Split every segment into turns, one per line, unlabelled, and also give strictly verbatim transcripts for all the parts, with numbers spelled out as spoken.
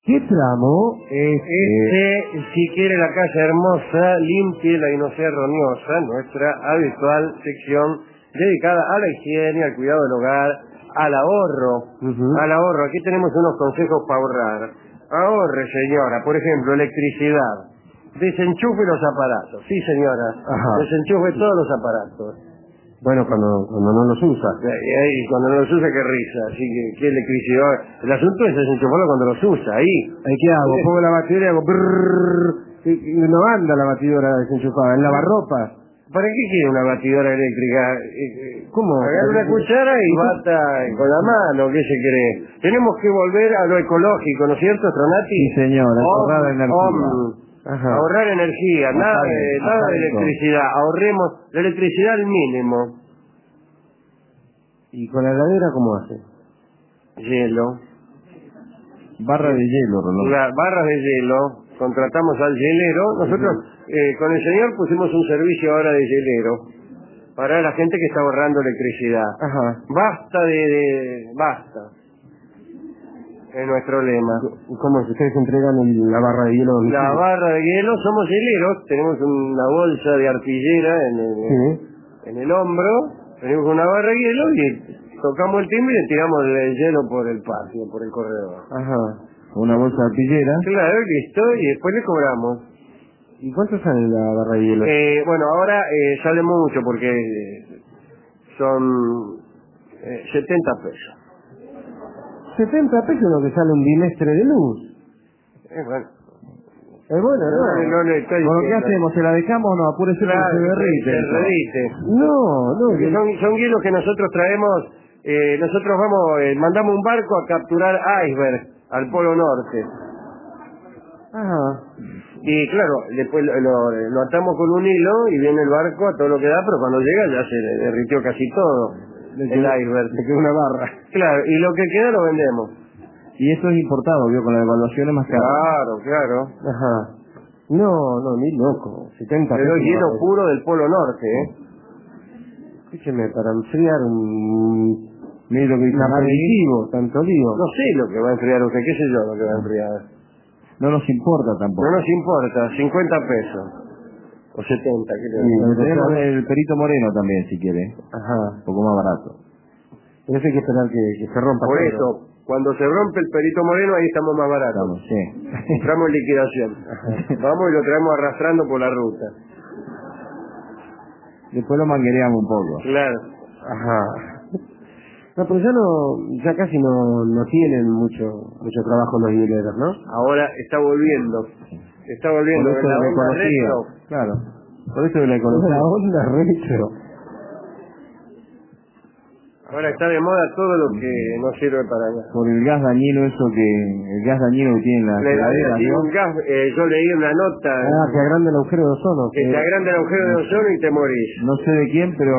¿Qué tramo es
Este, si quiere la casa hermosa, límpiela y no sea roñosa, nuestra habitual sección dedicada a la higiene, al cuidado del hogar, al ahorro,
uh-huh.
al ahorro. Aquí tenemos unos consejos para ahorrar. Ahorre, señora, por ejemplo, electricidad. Desenchufe los aparatos. Sí, señora.
Ajá.
Desenchufe todos los aparatos.
Bueno, cuando, cuando no los usa.
Y ahí, cuando no los usa, qué risa. Así que, qué electricidad. El asunto es desenchufarlo cuando los usa, ahí.
¿Ahí qué hago? Pongo la batidora y hago brrrr, y, y no anda la batidora desenchufada, en lavarropa.
¿Para qué quiere una batidora eléctrica?
¿Cómo?
Agarra una cuchara y bata con la mano, ¿qué se cree? Tenemos que volver a lo ecológico, ¿no es cierto, Tronati?
Sí, señora, ahorrar energía.
Om,
Ajá.
ahorrar energía,
Ajá,
nada de,
ajá,
nada de
ajá.
electricidad, ahorremos la electricidad al mínimo.
¿Y con la heladera cómo hace?
Hielo.
Barra de hielo, Rolón.
La barra de hielo, contratamos al hielero, nosotros eh, con el señor pusimos un servicio ahora de hielero para la gente que está ahorrando electricidad.
Ajá.
Basta de, de basta. Es nuestro lema.
¿Cómo es? ¿Ustedes entregan el- la barra de hielo?
La barra de hielo, somos hieleros, tenemos una bolsa de arpillera en el,
Sí.
en el hombro, tenemos una barra de hielo y tocamos el timbre y le tiramos el hielo por el patio, por el corredor.
Ajá. Una bolsa de arpillera.
Claro, listo, y después le cobramos.
¿Y cuánto sale la barra de hielo?
Eh, bueno, ahora eh, sale mucho porque eh, son eh, setenta pesos.
setenta pesos lo que sale un bimestre de luz.
Eh, bueno.
Es bueno, ¿no?
No, no le estoy
Bueno, ¿qué
diciendo.
hacemos? ¿Se la dejamos o no? Apúrese porque
Claro,
se derrite.
se
eso.
derrite.
No, no.
Porque
que-
son, son hielos que nosotros traemos, eh, nosotros vamos, eh, mandamos un barco a capturar iceberg al Polo Norte.
Ajá.
Y claro, después lo, lo, lo atamos con un hilo y viene el barco a todo lo que da, pero cuando llega ya se derritió casi todo
Le
el
quedó-
iceberg.
le quedó una barra.
Claro, y lo que queda lo vendemos.
Y esto es importado, vio, con la devaluación es más caro.
Claro, claro.
Ajá. No, no, ni loco. setenta
Pero
pesos.
es hielo
barra.
puro del Polo Norte, ¿eh?
Escúcheme, para enfriar un...
Mire lo que dice
un
Harry.
aperitivo, tanto lío.
No sé lo que va a enfriar usted, qué sé yo lo que va a enfriar.
No nos importa tampoco.
No nos importa, cincuenta pesos. O setenta, ¿qué le
Sí,
digo?
le tenemos el Perito Moreno también, si quiere.
Ajá.
Un poco más barato.
Pero eso hay que esperar que, que se rompa
Por
todo.
eso, cuando se rompe el Perito Moreno, ahí estamos más baratos.
Estamos, sí.
Entramos en liquidación. Vamos y lo traemos arrastrando por la ruta.
Después lo manguereamos un poco.
Claro.
Ajá. No, pero ya no, ya casi no, no tienen mucho, mucho trabajo los hieleros, ¿no?
Ahora está volviendo. Está volviendo.
Por eso
en la
la
onda
ecología.
retro.
Claro. Por eso de la
Es
ecología.
la onda retro.
Ahora está de moda todo lo que no sirve para nada.
Por el gas dañino eso que... El gas dañino que tiene la
La heladera tiene
¿no?
un gas, eh, yo leí una nota
Ah, que agranda el agujero de ozono.
que te agranda el agujero de ozono y te morís.
No sé de quién, pero...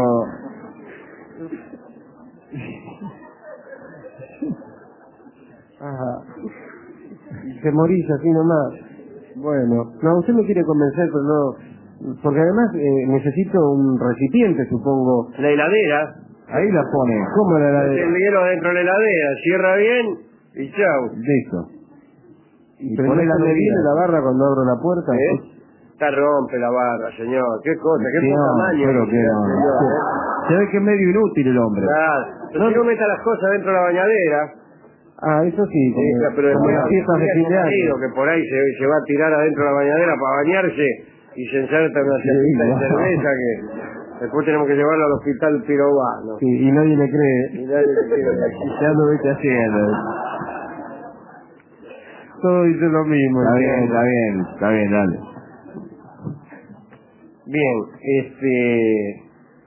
Ajá. Y se morís así nomás. Bueno, no, usted me quiere convencer, pero no... Porque además eh, necesito un recipiente, supongo.
La heladera,
Ahí la pone.
¿Cómo la
el
heladera?
hielo dentro de la heladera, cierra bien y chau.
Listo. Y
Pero
pone
no
la
se me viene
medida.
la barra cuando abro la puerta.
¿Eh? Está rompe la barra, señor. Qué cosa, qué
Sí,
poca
no,
maña.
pero que no.
señor, ¿eh?
Se ve que es medio inútil el hombre.
Claro. Pero si no meta las cosas dentro de la bañadera,
Ah, eso sí, como,
sí, pero
como
después
las fiestas de
hay
fin de
un marido
año.
que por ahí se, se va a tirar adentro de la bañadera para bañarse y se ensarta una
Sí,
cajita de
wow.
cerveza que después tenemos que llevarlo al hospital pirobano.
Sí, y nadie le cree.
Y nadie le quiere.
Ya lo vete haciendo.
Todo dice lo mismo.
Está
¿sí?
bien, está bien, está bien, dale.
Bien, este...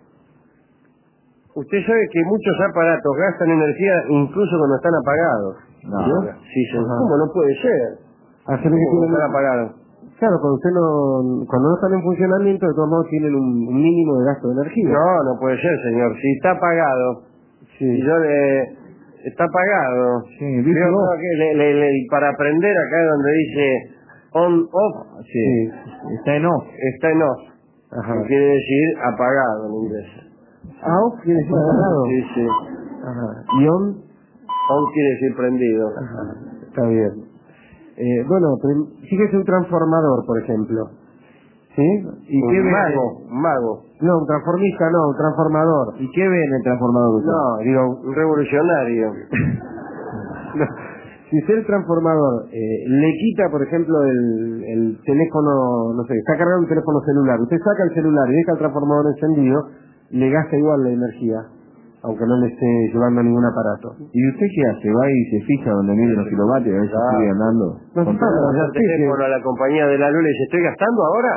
Usted sabe que muchos aparatos gastan energía incluso cuando están apagados.
No.
Sí, señor.
Ajá.
¿Cómo no puede ser?
Hacer que
¿Cómo
tienen...
están apagados?
Claro, cuando usted no, cuando no están en funcionamiento, de todos modos tienen un, un mínimo de gasto de energía.
No, no puede ser, señor. Si está apagado,
Sí.
si yo le... Está apagado.
Sí, dice
Veo
vos.
que le- le- le- para aprender acá donde dice on, off,
Sí. Está en off.
está en off.
Ajá.
Que quiere decir apagado en inglés.
Ah, off quiere decir apagado.
Sí, sí.
Ajá. Y on,
On quiere decir prendido.
ajá, está bien. Eh, bueno, fíjese un transformador, por ejemplo. ¿Sí? ¿Y
un
qué ve?
mago, un mago.
No, un transformista no, un transformador.
¿Y qué ve en el transformador usted?
No, digo,
Un revolucionario.
no. Si usted el transformador eh, le quita, por ejemplo, el, el teléfono, no sé, está cargando un teléfono celular, usted saca el celular y deja el transformador encendido, le gasta igual la energía, aunque no le esté llevando ningún aparato.
¿Y usted qué hace? ¿Va y se fija donde mide los kilovatios? A ver si
Claro.
sigue andando.
No,
Con
no,
todo.
no,
Pasa el
sí, sí.
teléfono a la compañía de la luz y dice, ¿estoy gastando ahora?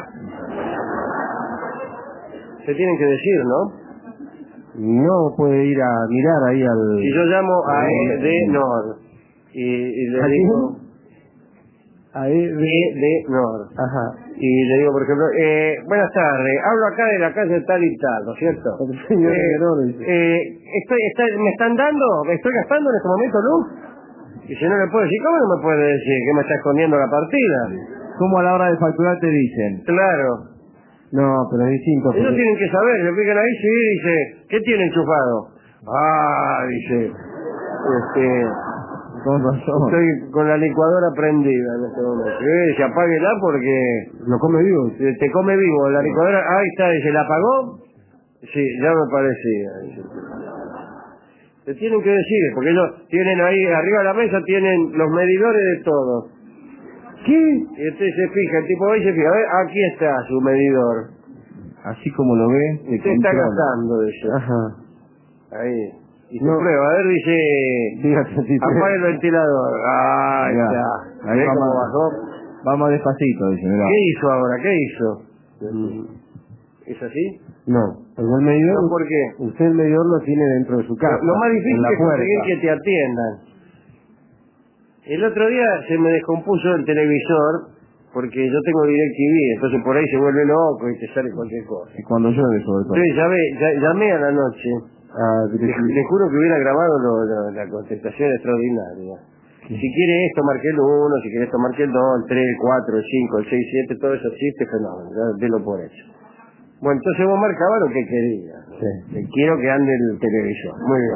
Se tienen que decir, ¿no?
No puede ir a mirar ahí al...
Si yo llamo a Edenor y, y le
¿A
digo...
A él,
Edenor.
ajá.
Y le digo, por ejemplo, eh, buenas tardes, hablo acá de la calle tal y tal, ¿no es cierto?
El señor
Eh,
Edenor dice.
eh, estoy, está, ¿me están dando? ¿Me estoy gastando en este momento luz? Y si no le puedo decir, ¿cómo no me puede decir que me está escondiendo la partida?
¿Cómo a la hora de facturar te dicen?
Claro.
No, pero es distinto.
Ellos
porque-
tienen que saber, se fijan ahí, sí, dice, ¿qué tiene enchufado? Ah, dice, este,
Con razón.
estoy con la licuadora prendida en este momento. Sí, se apáguela porque
Lo come vivo.
te, te come vivo la licuadora. Ahí está, dice, ¿la apagó? Sí, ya me parecía. Dice. Te tienen que decir, porque ellos tienen ahí, arriba de la mesa tienen los medidores de todo.
¿Qué?
Y usted se fija, el tipo ahí se fija, a ver, aquí está su medidor.
Así como lo ve, te
Usted está
controla.
gastando, dice.
Ajá.
Ahí. Y se
No.
prueba, a ver, dice,
Diga treinta y tres.
apaga el ventilador. Ah, ahí
Mirá,
está.
ahí
¿Ve cómo
vamos.
bajó?
Vamos despacito, dice, mirá.
¿Qué hizo ahora? ¿Qué hizo?
Mm,
¿Es así?
No, pero el medidor,
No, ¿por qué?
usted el medidor lo tiene dentro de su casa.
Lo más
en
difícil
la
es conseguir
puerta.
que te atiendan. El otro día se me descompuso el televisor porque yo tengo DirecTV, entonces por ahí se vuelve loco y te sale cualquier cosa.
Y cuando llueve, sobre todo.
Entonces llamé, ya- llamé a la noche.
Ah,
Le,
DirecTV.
le juro que hubiera grabado lo- lo- la contestación extraordinaria. Si quiere esto, marque el uno, si quiere esto, marque el dos, el tres, el cuatro, el cinco, el seis, siete, todo eso existe, fenómeno, ya delo por hecho. Bueno, entonces vos marcabas lo que querías.
Sí.
Eh, Quiero que ande el televisor. Muy bien.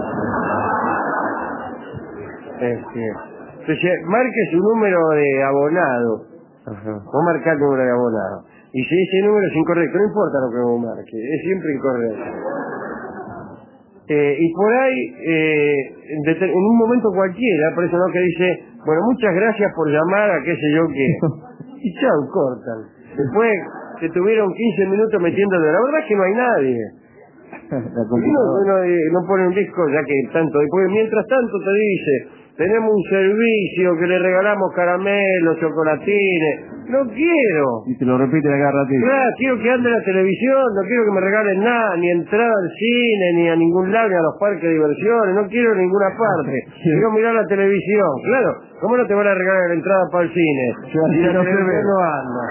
Este, entonces, marque su número de abonado.
Ajá.
Vos marcás el número de abonado. Y si ese número es incorrecto, no importa lo que vos marques, es siempre incorrecto. Eh, y por ahí, eh, en, deter- en un momento cualquiera, por eso no que dice, bueno, muchas gracias por llamar a qué sé yo qué. Y chau, cortan. Después se tuvieron quince minutos metiéndole, la verdad es que no hay nadie.
La
Uno,
computadora.
uno, eh, no pone un disco ya que tanto, después mientras tanto te dice, tenemos un servicio que le regalamos caramelos, chocolatines. No quiero.
Y te lo repite a cada ratito.
Claro, quiero que ande la televisión, no quiero que me regalen nada, ni entrada al cine, ni a ningún lado, ni a los parques de diversiones, no quiero ninguna parte. Quiero mirar la televisión. Claro, ¿cómo no te van a regalar la entrada para el cine?
Sí, así
Si la
no se
televisión
ve.
no anda.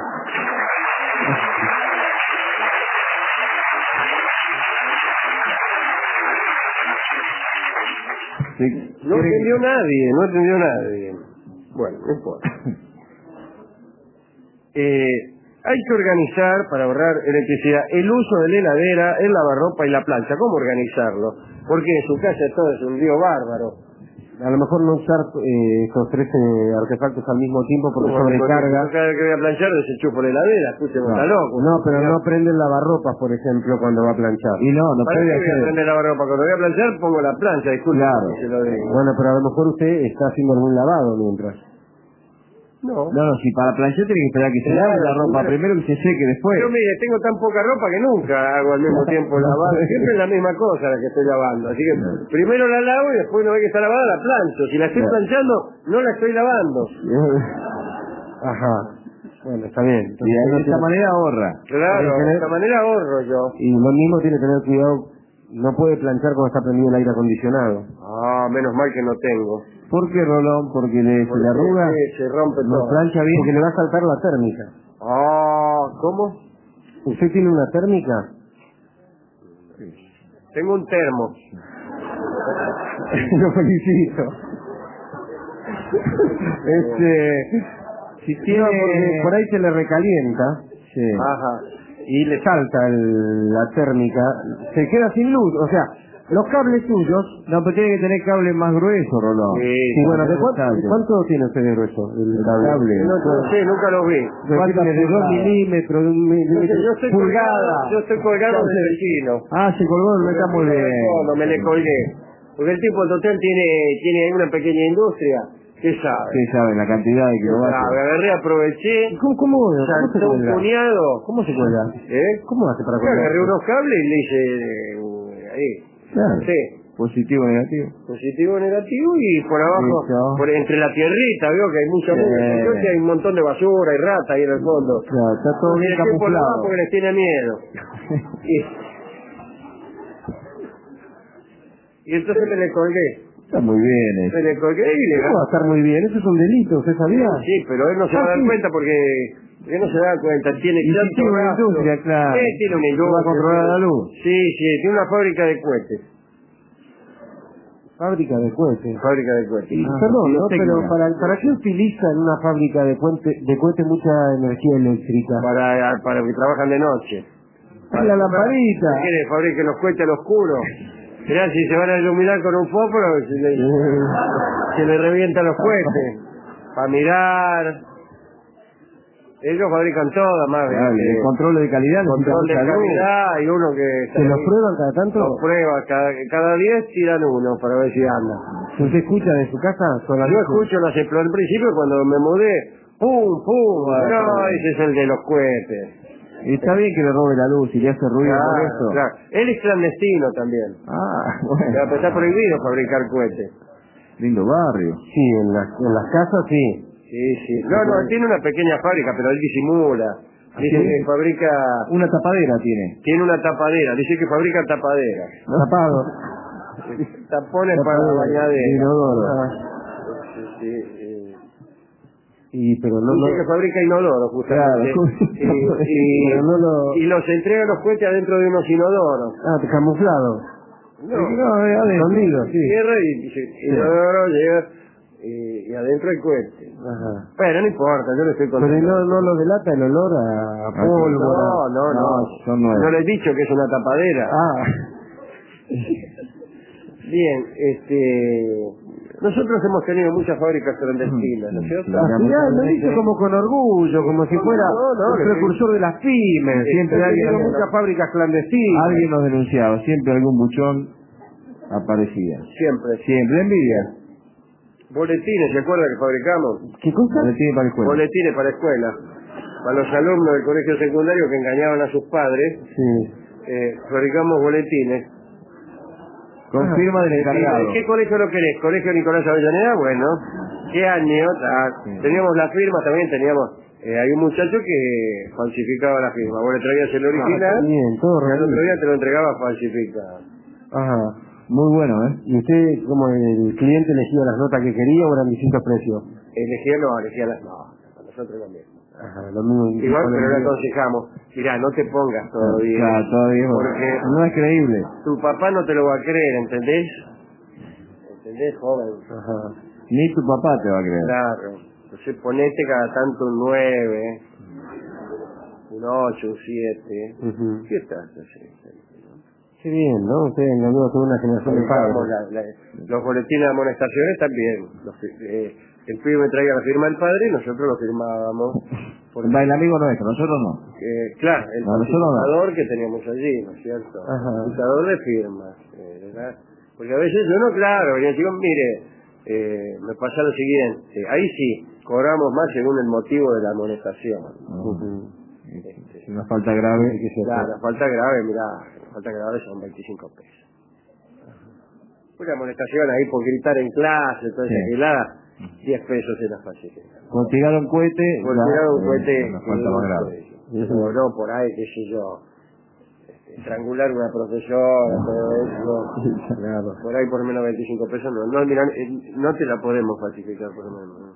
Sí.
No entendió nadie, no entendió nadie. Bueno, no importa. Eh, hay que organizar, para ahorrar electricidad, el uso de la heladera, el lavarropa y la plancha. ¿Cómo organizarlo? Porque en su casa todo es un lío bárbaro.
A lo mejor no usar eh, estos tres eh, artefactos al mismo tiempo porque
Bueno,
sobrecarga.
porque Cada vez que voy a planchar desenchufo la heladera, escúcheme,
No.
está loco.
No, pero no prende el lavarropas, por ejemplo, cuando va a planchar.
Y no, no
¿Para
puede
qué voy a
hacer.
prender la lavarropa? Cuando voy a planchar pongo la plancha, disculpe
Claro.
que se lo digo.
Bueno, pero a lo mejor usted está haciendo algún lavado mientras.
No.
No, no, si para planchar tiene que esperar que se
Claro,
lave la ropa.
claro.
Primero que se seque después.
Yo mire, tengo tan poca ropa que nunca hago al mismo tiempo lavar. Siempre es la misma cosa la que estoy lavando. Así que primero la lavo y después no ve que está lavada, la plancho. Si la estoy
Claro.
planchando, no la estoy lavando.
Ajá. Bueno, está bien.
Y
Entonces,
de
no
esta
tiene-
manera ahorra.
Claro,
Tiene que
de
tener-
esta manera ahorro yo.
Y lo mismo tiene que tener cuidado. No puede planchar cuando está prendido el aire acondicionado.
Ah, menos mal que no tengo.
¿Por qué, Rolón? Porque le, se
Porque
le arruga.
sí, se rompe
No
todo.
plancha bien.
Porque le va a saltar la térmica.
Ah, ¿cómo?
¿Usted tiene una térmica?
Tengo un termo.
Lo felicito. este,
Si
no,
tiene...
porque por ahí se le recalienta. Sí.
Ajá.
Y le salta el- la térmica. Se queda sin luz. O sea, Los cables suyos.
No, pero tiene que tener cables más gruesos, Rolón.
Sí,
Sí, bueno, ¿de cuánto,
Exacto.
cuánto tiene usted de grueso? El
El
cable.
cable.
No, no sé, nunca lo vi.
¿Cuánto tiene? ¿De dos milímetros? ¿De un
Yo,
milímetro?
yo estoy colgado, yo estoy colgado del vecino.
Ah, se colgó, no está muy bien.
No, me le colgué. Porque el tipo total tiene, tiene una pequeña industria. ¿Qué sabe?
Sí, saben la cantidad de
¿Qué
kilovatios.
sabe? Agarré, aproveché.
¿Cómo, cómo, cómo se
Saltó un
cuelga?
puñado.
¿Cómo se cuelga?
¿Eh?
¿Cómo hace para
Yo
colgar?
agarré unos cables y le hice eh, ahí.
Claro.
Sí.
Positivo, negativo.
Positivo, negativo y por abajo,
Listo.
por entre la tierrita, veo que hay mucha
Sí.
mugre. Yo que hay un montón de basura y rata ahí en el fondo.
Claro, está todo bien
Y el tipo lo va
camuflado.
porque les tiene miedo. y, y entonces me le colgué.
Está muy bien
Me
eso.
le colgué y le
¿Cómo va a estar muy bien? Eso es un delito, ¿usted sabía?
Sí, pero él no se
Ah,
va a dar
sí.
cuenta porque él no se da cuenta. Tiene
Y si
tanto
tiene una
gasto.
industria, claro.
Sí, tiene una
¿Va a
industria.
controlar la luz?
Sí, sí, tiene una fábrica de cohetes.
Fábrica de cohetes.
Fábrica de cohetes.
Y,
Ah,
perdón, ¿no?
técnica.
Pero ¿para, ¿para qué utilizan una fábrica de cohetes de cohete mucha energía eléctrica?
Para, para que trabajan de noche.
La lamparita.
¿Qué quiere? Fabriquen los cohetes al oscuro. Mirá, si se van a iluminar con un fósforo, se le, se le revientan los cohetes. Para mirar. Ellos fabrican todo, más bien.
Claro, el control de calidad necesita
Control de
mucha luz.
calidad, hay uno que...
¿Se los prueban cada tanto?
Los prueba, cada, cada diez tiran uno para ver si anda.
¿Usted escucha de su casa? Sola
Yo
luz?
escucho las explosiones. Al principio cuando me mudé, ¡pum, pum! No, ese es el de los cohetes.
Y está bien que le robe la luz y le hace ruido por
Claro,
eso.
claro. Él es clandestino también.
Ah,
Pero
bueno.
está prohibido fabricar cohetes.
Lindo barrio.
Sí, en las, en las casas sí.
Sí, sí. No, no, él tiene una pequeña fábrica, pero él disimula. Dice
¿Sí?
que fabrica...
Una tapadera tiene.
Tiene una tapadera. Dice que fabrica tapadera.
Tapado.
Tapones para la bañadera.
Inodoro.
Sí, sí, sí.
Y, pero no,
Dice
no,
que fabrica inodoro, justamente.
Claro.
Y, y-
pero no lo...
y los entrega los cohetes adentro de unos inodoros.
Ah, camuflado.
No,
No, es adentro. Escondido, sí.
cierra y dice, inodoro, llega y, y adentro hay cohete.
Ajá.
Pero no importa, yo le estoy
Pero
contando.
no, no lo delata el olor a, a pólvora.
No, no, no.
No, son nuevos.
No le he dicho que es una tapadera.
Ah,
Bien, este... Nosotros hemos tenido muchas fábricas clandestinas, ¿no es cierto?
Sí.
ah, mirá, lo dice como con orgullo, como si fuera
No, no,
un
le-
precursor de las pymes.
Sí,
Siempre
sí,
hay
sí, sí.
muchas fábricas clandestinas.
Alguien nos denunciaba, siempre algún buchón aparecía.
Siempre.
Siempre, envidia.
Boletines, ¿se acuerdan que fabricamos?
¿Qué cosa?
Le tiene para el juego.
Boletines para escuela. Para los alumnos del colegio secundario que engañaban a sus padres,
Sí.
eh, fabricamos boletines.
Con firma del encargado.
¿En qué colegio lo querés? ¿Colegio Nicolás Avellaneda? Bueno. ¿Qué año? Ah,
Sí.
teníamos la firma también, teníamos... Eh, hay un muchacho que falsificaba la firma. Vos le traías el original,
Ah, bien, todo
y al otro
real.
día te lo entregaba falsificado.
Ajá.
Muy bueno, ¿eh?
¿Y usted, como el cliente, elegía las notas que quería o eran distintos precios?
Elegía, no, elegía las... No, para nosotros lo mismo.
Ajá, lo mismo.
Igual, pero le
Igual,
aconsejamos, mirá, no te pongas todavía.
Claro, todavía.
Porque
no es creíble.
tu papá no te lo va a creer, ¿entendés? ¿Entendés, joven?
Ajá.
Ni tu papá te va a creer.
Claro. Entonces ponete cada tanto un nueve, un ocho, un siete.
Ujú.
¿Qué estás haciendo?
Qué bien, ¿no? Usted engañó a toda una generación de
Fabricamos
padres.
la- la- los boletines de amonestaciones también. Los, eh, el pibe me traía la firma del padre y nosotros lo firmábamos. Porque,
Va el amigo nuestro, nosotros no.
eh, claro, el
No, nosotros no.
falsificador que teníamos allí, ¿no es cierto?
Ajá.
Falsificador de firmas, eh, ¿verdad? Porque a veces yo no, claro, venía chico, mire, eh, me pasa lo siguiente, ahí sí, cobramos más según el motivo de la amonestación.
Ujú.
Es una falta grave.
Claro, la falta grave, mirá, la falta grave son veinticinco pesos. Una amonestación ahí por gritar en clase, toda esa
Sí.
gilada, diez pesos en la falsificación.
Por tirar un cohete.
Por
ya,
tirar un
eh,
cohete,
Una falta más grave.
o no, por ahí, qué sé yo, este, estrangular una profesora, todo eso,
Claro.
por ahí por lo menos veinticinco pesos, no, no, mira, eh, no te la podemos falsificar por lo menos. ¿no?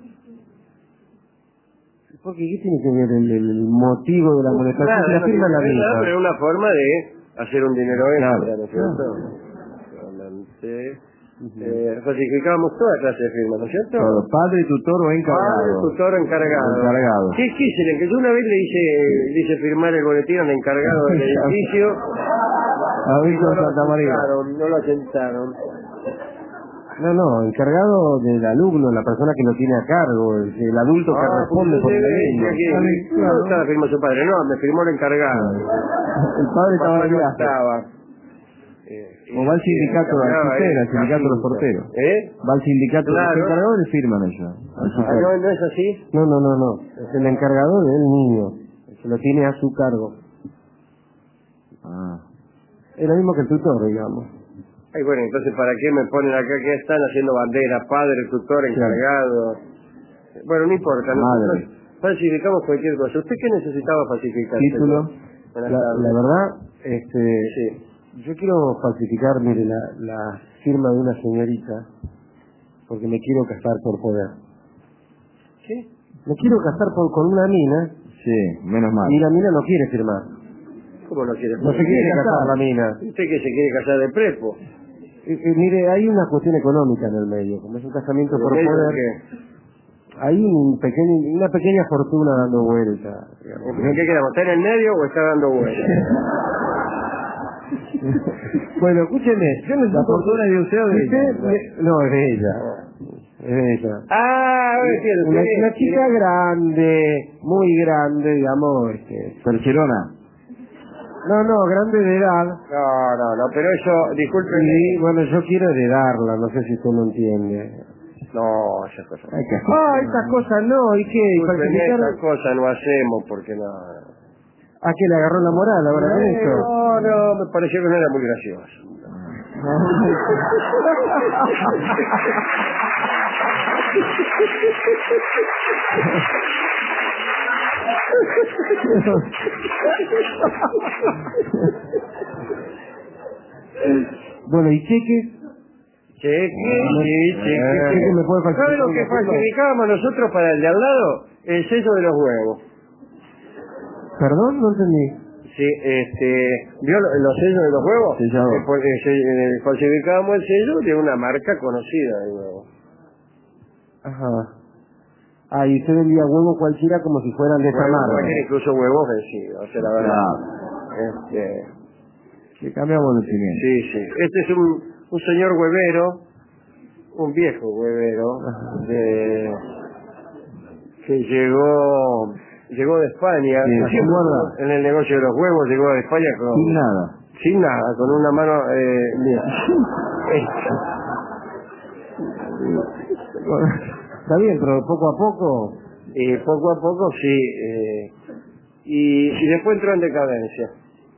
Porque ¿qué tiene que ver el, el motivo de la amonestación?
Nada,
Si la
no
firma es la
tiene nada,
misma.
pero es una forma de hacer un dinero extra,
Claro,
¿no es cierto? Solamente, eh, falsificábamos toda clase de firmas, ¿no es cierto?
Todo, padre, tutor o
Padre,
encargado.
tutor, encargado.
Encargado.
¿Qué quisieron? Que yo una vez le hice, le hice firmar el boletín al encargado del edificio
A Víctor
no lo
Santamaría.
asentaron, no lo asentaron.
No, no, encargado del alumno, la persona que lo tiene a cargo, el, el adulto que
Ah,
responde por
pues,
el
sí,
niño.
aquí,
Ah,
no
claro.
está la firma de su padre, no, me firmó el encargado.
El padre estaba
Papá
de
no
viaje.
estaba. Eh,
O va al
y-
sindicato,
y
al
cambiaba
tutela,
el
al sindicato de los
casito.
porteros.
¿Eh?
Va al sindicato,
Claro.
los encargados le firman ellos. al
Ah,
suplente.
no, no es así.
No, no, no, no. Es el encargado del niño. Se lo tiene a su cargo.
Ah.
Es lo mismo que el tutor, digamos.
Ay, bueno, entonces, ¿para qué me ponen acá que están haciendo bandera? Padre, tutor, encargado. Bueno, no importa.
Madre.
Nosotros falsificamos cualquier cosa. ¿Usted qué necesitaba falsificar?
Título.
Buenas
La,
tardes.
la verdad, este,
Sí.
yo quiero falsificar, mire, la, la firma de una señorita, porque me quiero casar por poder.
¿Sí?
Me quiero casar por, con una mina,
Sí, menos mal.
y la mina no quiere firmar.
¿Cómo no quiere?
No se quiere casar la mina.
¿Usted que se quiere casar de prepo?
Eh, eh, mire, hay una cuestión económica en el medio, como es un casamiento por
¿De medio
poder,
de qué?
hay un pequeño, una pequeña fortuna dando vuelta. digamos.
¿En qué quedamos? ¿Está en el medio o está dando vueltas?
Bueno, escúcheme, yo necesito...
¿La fortuna es de usted o de
Si usted
ella?
me- No, es de ella. Es de ella.
Ah, ahora entiendo.
Una,
usted-
una chica grande, muy grande, digamos, este...
Percherona.
No, no, grande de edad.
No, no, no, pero eso, disculpen.
Y bueno, yo quiero heredarla, no sé si usted lo entiende.
No, esas cosas.
Hay que hacer.
Ah, estas cosas no, ¿y qué? ¿Y
Disculpen,
falsificar?
esas cosas no hacemos porque no.
¿A qué le agarró la moral ahora con
Eh,
esto?
No, no, me pareció que no era muy gracioso.
Bueno, ¿y cheque?
Cheque, sí, cheque.
Cheque me puede falsificar.
¿Sabe lo que falsificábamos nosotros para el de al lado? El sello de los huevos.
¿Perdón? No entendí.
Sí, este, ¿vio lo- los sellos de los huevos?
Sellado.
Eh, pues, eh, se- eh, falsificábamos el sello de una marca conocida de huevos.
Ajá. Ah, y usted vendía huevo cualquiera como si fueran de esa
Huevos,
marca.
cualquiera, incluso huevos vencidos, o sea, la verdad.
Claro.
Este,
Que cambiamos de cimiento.
sí, sí. Este es un, un señor huevero, un viejo huevero, de, que llegó llegó de España,
Sí,
siempre
¿cómo anda?
estuvo en el negocio de los huevos, llegó de España con...
Sin nada.
Sin nada, con una mano... Eh, mira.
Está bien, pero poco a poco...
Y poco a poco sí. Eh, y, y después entró en decadencia.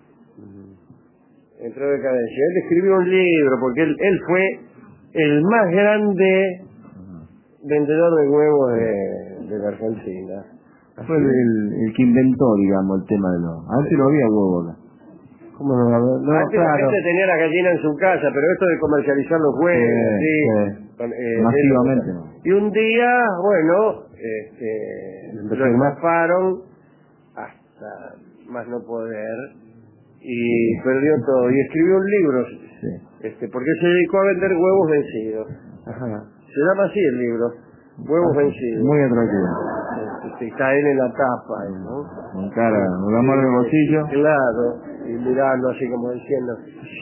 Entró en decadencia. Él escribió un libro porque él, él fue el más grande vendedor de huevos de, de la Argentina.
Fue el, el- el que inventó, digamos, el tema de los... Antes no había huevos acá.
¿Cómo no? No,
Antes la
claro.
gente tenía la gallina en su casa, pero esto de comercializar los huevos,
Sí,
sí,
sí.
con- eh,
Masivamente,
de-
¿no?
Y un día, bueno, este, lo estafaron hasta más no poder y perdió todo. Y escribió un libro,
Sí.
este, porque se dedicó a vender huevos vencidos.
Ajá.
Se llama así el libro, Huevos Vencidos.
Muy atractivo.
Este, está él en la tapa, ¿no?
Con cara, con la mano en el bolsillo.
Claro, y mirando así como diciendo.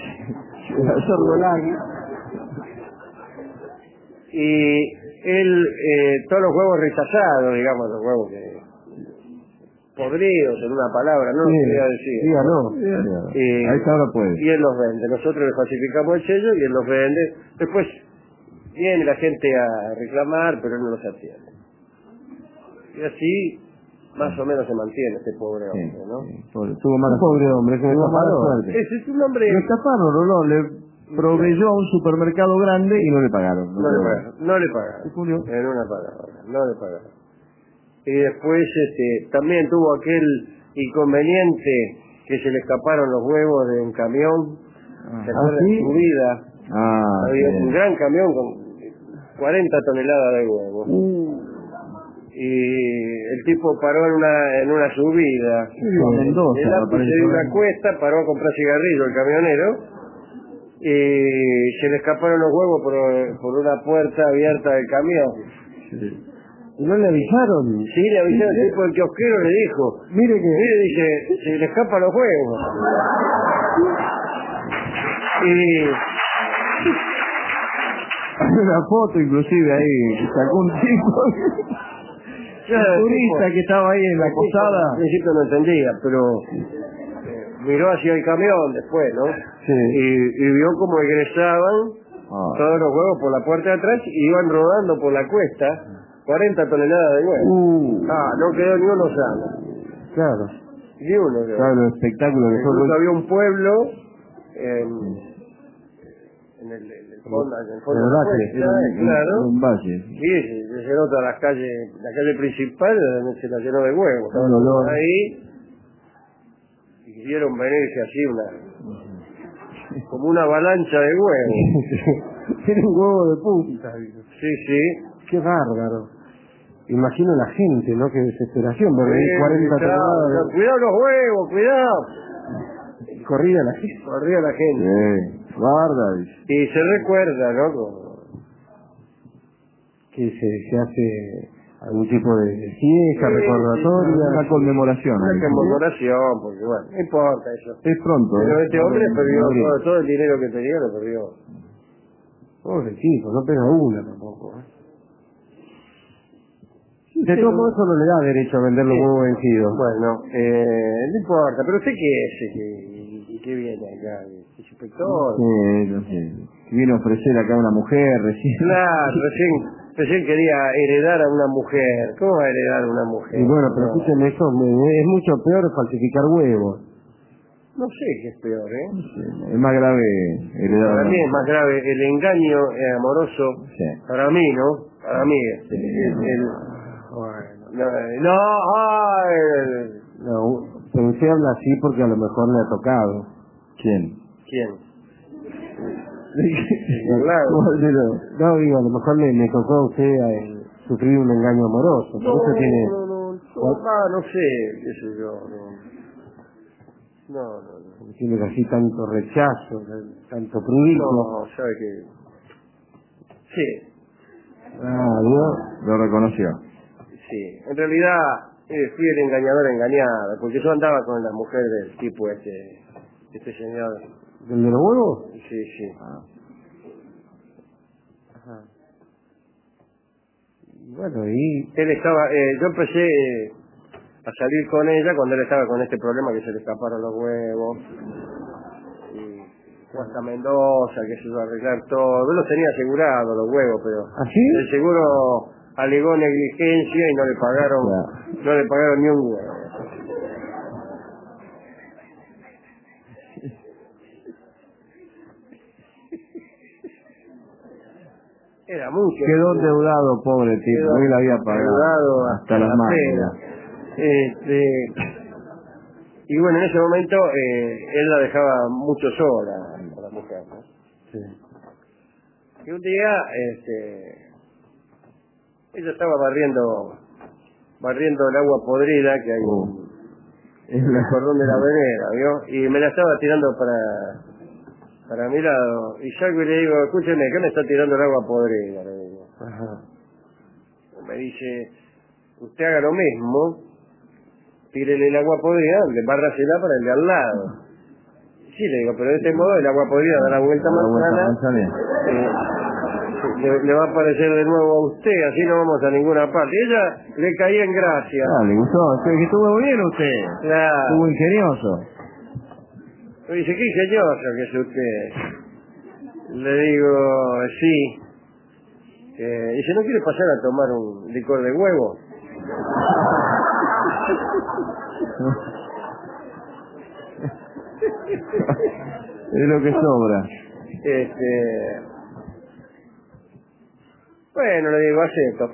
Y él, eh, todos los huevos rechazados, digamos, los huevos que podridos en una palabra, no lo
Sí,
quería decir.
dígalo.
Y,
Ahí está, ahora puede.
y él los vende. Nosotros le falsificamos el sello y él los vende. Después viene la gente a reclamar, pero él no los atiende. Y así más o menos se mantiene este pobre
Sí,
hombre, ¿no?
sí, pobre. Tuvo mala
Pobre hombre, que me
Tuvo mala
estafaron.
suerte.
Ese es un hombre...
Lo estafaron, no, no, le proveyó a un supermercado grande y no le pagaron.
No le pagaron, no le pagaron.
Se culió.
En una palabra, no le pagaron. Y después este, también tuvo aquel inconveniente que se le escaparon los huevos de un camión. ¿Se
Ah,
acuerdan?
¿sí?
En su vida
Ah,
había
sí.
un gran camión con cuarenta toneladas de huevos.
Uh,
Y el tipo paró en una, en una subida.
a Mendoza,
El auto se
apareció.
dio una cuesta, paró a comprar cigarrillo el camionero. Y se le escaparon los huevos por, por una puerta abierta del camión.
¿Y no le avisaron?
Sí, le avisó el tipo del kiosquero, le dijo,
Mire que...
mire, dice, se le escapan los huevos. Y
Hay una foto inclusive ahí, que sacó un tipo,
claro,
un turista
tipo,
que estaba ahí en la
al
posada.
principio no entendía, pero eh, miró hacia el camión después, ¿no?
Sí.
Y, y vio cómo egresaban
Ah.
todos los huevos por la puerta de atrás y iban rodando por la cuesta cuarenta toneladas de huevos.
Uh,
Ah, no quedó ni uno sano.
Claro.
Ni uno quedó.
claro, el espectáculo que
Incluso
fue.
había un pueblo en, en el, en el fondo, en el fondo
En el
de la
valle,
cuesta,
Era un,
claro.
un valle.
Sí, se se llenó toda la calle, la calle principal se la llenó de huevos.
Un olor.
Ahí quisieron venirse así una como una avalancha de huevos.
Tiene un huevo de punta. digo.
Sí, sí.
Qué bárbaro. Imagino la gente, ¿no? Qué desesperación. Ver
Sí,
cuarenta
claro,
toneladas.
cuidado los huevos, cuidado.
de- Corría la gente.
Corría la gente.
Sí, guarda, dice.
Y se recuerda, ¿no? Como-
Que se, se hace algún tipo de fiesta,
Sí,
recordatoria.
sí,
Una conmemoración.
Una
ahí.
conmemoración, porque bueno, no importa eso.
Es pronto.
Pero
¿eh?
este hombre
Ahora en
perdió
abril.
todo, todo el dinero que tenía, lo perdió.
Pobre tipo, no pega una tampoco. ¿eh? De todos modos, eso no le da derecho a vender los
Sí.
huevos vencidos.
Bueno, eh, no importa, pero usted qué es, ¿qué, qué viene acá? ¿Es inspector?
Sí, no sé. Vino a ofrecer acá a una mujer recién.
Claro, recién, recién quería heredar a una mujer. ¿Cómo va a heredar a una mujer?
Y bueno, pero
No,
escúcheme, eso me- es mucho peor falsificar huevos.
no sé qué es peor, ¿eh?
Es más grave heredar
Para
a
mí
una
es más grave el engaño eh, amoroso.
Sí.
Para mí, ¿no? Para mí. es-
Sí.
es- el- no, eh, no, ay,
No, pero usted habla así porque a lo mejor le ha tocado.
¿Quién?
¿quién?
Claro. No, digo, a lo mejor le, le tocó a usted eh, sufrir un engaño amoroso. Por
No,
eso tiene...
no, no, no, ah, no sé, qué sé yo, no. No, no, no.
Tiene así tanto rechazo, tanto prurito.
No, sabe que... Sí,
Ah, ¿vio?
Lo reconoció.
sí. En realidad eh, fui el engañador engañado, porque yo andaba con la mujer del tipo este, este señor.
¿Del de los huevos?
Sí, sí.
Ah.
Ajá. Bueno, y...
Él estaba, eh, yo empecé eh, a salir con ella cuando él estaba con este problema que se le escaparon los huevos. Y fue hasta Mendoza, que se iba a arreglar todo. Yo los tenía asegurados los huevos, pero
¿Así?
el seguro alegó negligencia y no le pagaron,
Claro.
no le pagaron ni un huevo. Era mucho.
Quedó endeudado, pobre tipo.
Quedó
Hoy la había pagado.
endeudado
Hasta las
la
manos.
pera. Este, y bueno, en ese momento eh, él la dejaba mucho sola a la mujer, ¿no?
Sí.
Y un día, este, ella estaba barriendo, barriendo el agua podrida que hay
Oh.
en el cordón de la vereda, ¿vio? Y me la estaba tirando para, para mi lado. Y salgo y le digo, escúcheme, ¿qué me está tirando el agua podrida? Le digo.
Ajá.
Me dice, usted haga lo mismo, tírele el agua podrida, bárrasela para el de al lado. Sí, le digo, pero de este modo el agua podrida da la vuelta
Da la vuelta
manzana,
manzana.
eh, le, le va a aparecer de nuevo a usted, así no vamos a ninguna parte. Y ella le caía en gracia.
Ah, le gustó. Que estuvo bien usted.
Claro.
Estuvo ingenioso.
Me dice, qué ingenioso que es usted. Le digo, sí. Eh, dice, ¿no quiere pasar a tomar un licor de huevo?
Es lo que sobra.
Este, bueno, le digo, acepto.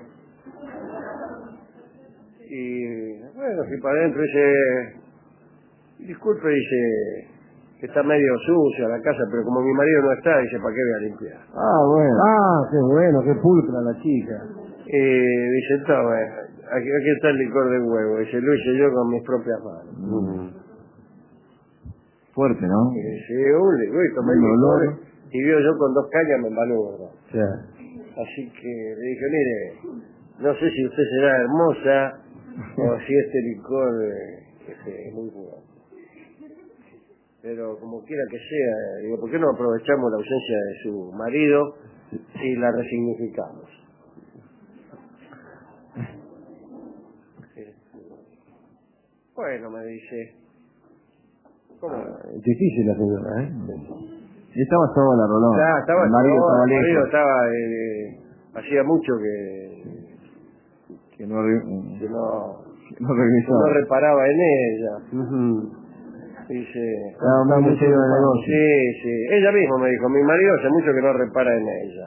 Y bueno, fui para adentro y dice, disculpe, dice, que está medio sucia la casa, pero como mi marido no está, dice, ¿para qué voy a limpiar?
Ah, bueno. Ah, qué bueno, qué pulcra la chica.
Y dice, está bueno, aquí, aquí está el licor de huevo. Dice, lo hice yo con mis propias manos.
Mm. Fuerte, ¿no?
Y dice, uy, uy, tomé el
Un
licor
olor.
y vio yo con dos cañas me embaló.
Sí.
Así que le dije, mire, no sé si usted será hermosa o si este licor eh, este, es muy bueno. pero como quiera que sea, digo, ¿por qué no aprovechamos la ausencia de su marido y la resignificamos? Bueno, me dice, ¿cómo?
Ah, difícil la señora, ¿eh?
Y estaba sola, Rolón.
Ya, estaba,
el marido
no,
estaba
el marido
lejos.
estaba, eh, hacía mucho que,
Que no, re-
que no,
que no
que
regresaba.
no reparaba en ella.
Ujú.
Dice,
Estaba muy
Estaba
metido en el
ocupado.
negocio.
sí, sí, ella misma me dijo, mi marido hace mucho que no repara en ella.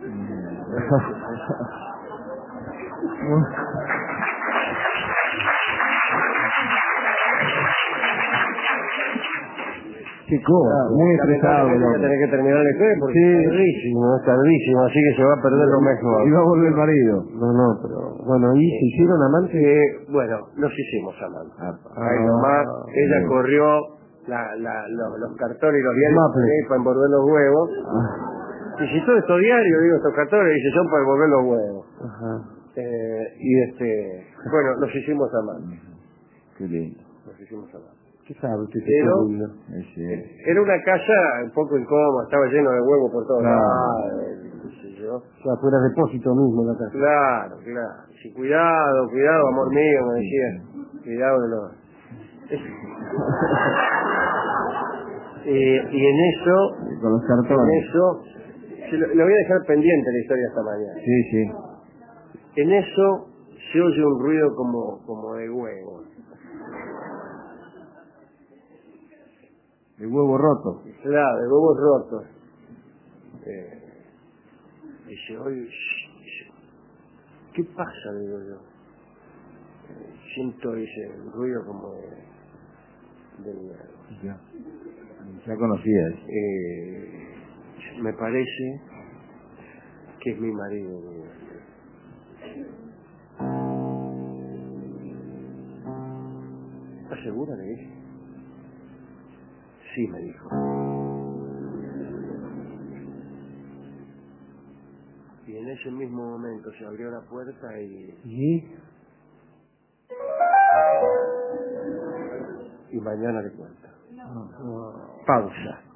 Qué cosa, muy estresado.
Lamentablemente voy a
Rolón.
tener que terminar la historia porque
Sí.
es tardísimo, es tardísimo, así que se va a perder lo mejor.
Iba a volver el marido.
No, no, pero bueno, ¿y se hicieron amantes?
Eh, bueno, nos hicimos amantes.
Ah,
Ahí nomás, ella
bien.
corrió la, la, lo- los cartones y los diarios
Maple.
eh, para envolver los huevos.
Ah,
Y si todo estos diarios, digo, estos cartones, dice, son para envolver los huevos.
Ajá.
Eh, y este, bueno, nos hicimos amantes.
qué lindo.
Nos hicimos amantes.
¿Qué sabe usted?
Pero-
Qué lindo.
Es cierto.
Era una casa un poco incómoda, estaba lleno de huevos por todos
Claro.
lados, qué sé yo.
O sea, fuera depósito mismo la casa.
Claro, claro. Sí, cuidado, cuidado, amor mío, me decía. Cuidado de los... Eh, y en eso,
Con los
en
cartones.
eso, se lo, lo voy a dejar pendiente la historia esta mañana.
Sí, sí.
En eso se oye un ruido como, como de huevo.
El huevo roto.
Claro, de huevos rotos. Eh, y se oye, shh, shh. ¿Qué pasa? Digo yo. Eh, siento ese ruido como de, de huevo.
Ya. Ya conocías.
Eh, me parece que es mi marido. Digo. ¿Estás segura? Le dije. Sí, me dijo. Y en ese mismo momento se abrió la puerta y,
¿Y?
y mañana le cuento. Pausa.